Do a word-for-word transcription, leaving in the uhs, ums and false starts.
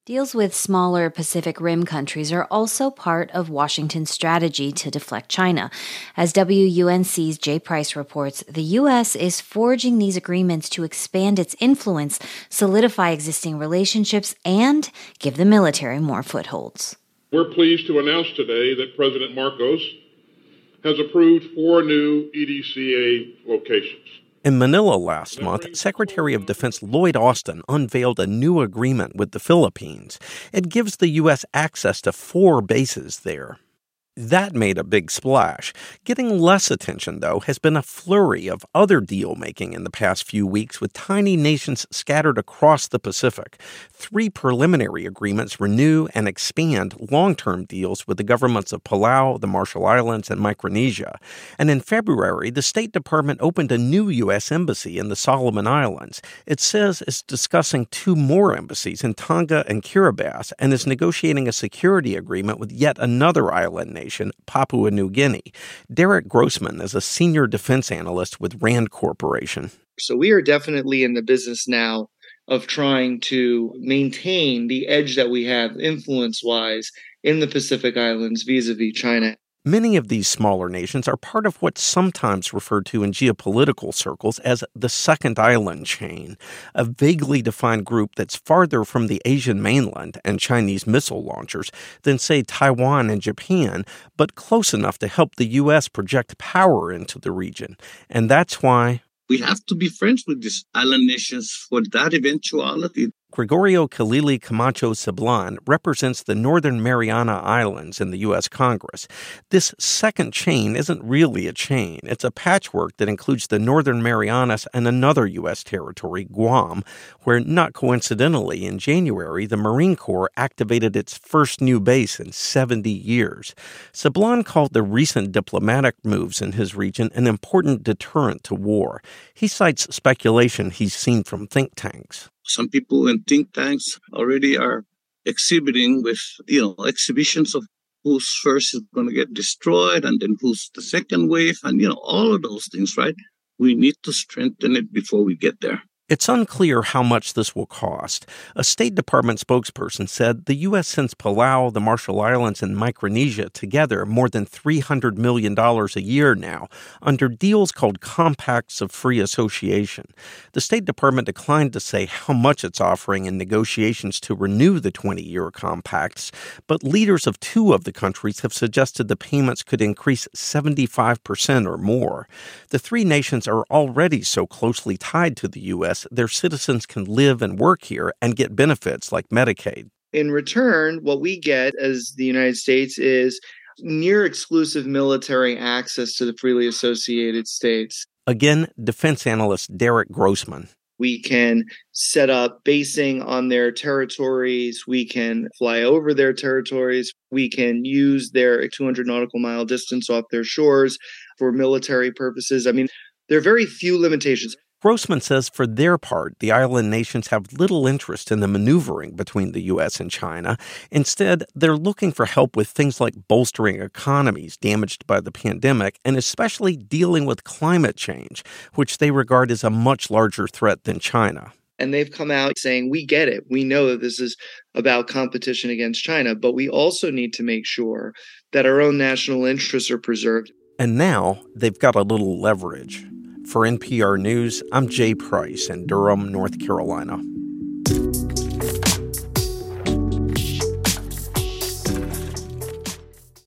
Deals with smaller Pacific Rim countries are also part of Washington's strategy to deflect China. As W U N C's Jay Price reports, the U S is forging these agreements to expand its influence, solidify existing relationships, and give the military more footholds. We're pleased to announce today that President Marcos has approved four new E D C A locations. In Manila last month, Secretary of Defense Lloyd Austin unveiled a new agreement with the Philippines. It gives the U S access to four bases there. That made a big splash. Getting less attention, though, has been a flurry of other deal-making in the past few weeks with tiny nations scattered across the Pacific. Three preliminary agreements renew and expand long-term deals with the governments of Palau, the Marshall Islands, and Micronesia. And in February, the State Department opened a new U S embassy in the Solomon Islands. It says it's discussing two more embassies in Tonga and Kiribati and is negotiating a security agreement with yet another island nation, Papua New Guinea. Derek Grossman is a senior defense analyst with RAND Corporation. So we are definitely in the business now of trying to maintain the edge that we have influence-wise in the Pacific Islands vis-a-vis China. Many of these smaller nations are part of what's sometimes referred to in geopolitical circles as the Second Island Chain, a vaguely defined group that's farther from the Asian mainland and Chinese missile launchers than, say, Taiwan and Japan, but close enough to help the U S project power into the region. And that's why we have to be friends with these island nations for that eventuality. Gregorio Khalili Camacho Sablan represents the Northern Mariana Islands in the U S Congress. This second chain isn't really a chain. It's a patchwork that includes the Northern Marianas and another U S territory, Guam, where, not coincidentally, in January, the Marine Corps activated its first new base in seventy years. Sablan called the recent diplomatic moves in his region an important deterrent to war. He cites speculation he's seen from think tanks. Some people in think tanks already are exhibiting with, you know, exhibitions of who's first is going to get destroyed and then who's the second wave and, you know, all of those things, right? We need to strengthen it before we get there. It's unclear how much this will cost. A State Department spokesperson said the U S sends Palau, the Marshall Islands, and Micronesia together more than three hundred million dollars a year now under deals called Compacts of Free Association. The State Department declined to say how much it's offering in negotiations to renew the twenty-year compacts, but leaders of two of the countries have suggested the payments could increase seventy-five percent or more. The three nations are already so closely tied to the U S their citizens can live and work here and get benefits like Medicaid. In return, what we get as the United States is near exclusive military access to the freely associated states. Again, defense analyst Derek Grossman. We can set up basing on their territories. We can fly over their territories. We can use their two hundred nautical mile distance off their shores for military purposes. I mean, there are very few limitations. Grossman says for their part, the island nations have little interest in the maneuvering between the U S and China. Instead, they're looking for help with things like bolstering economies damaged by the pandemic and especially dealing with climate change, which they regard as a much larger threat than China. And they've come out saying, we get it. We know that this is about competition against China, but we also need to make sure that our own national interests are preserved. And now they've got a little leverage. For N P R News, I'm Jay Price in Durham, North Carolina.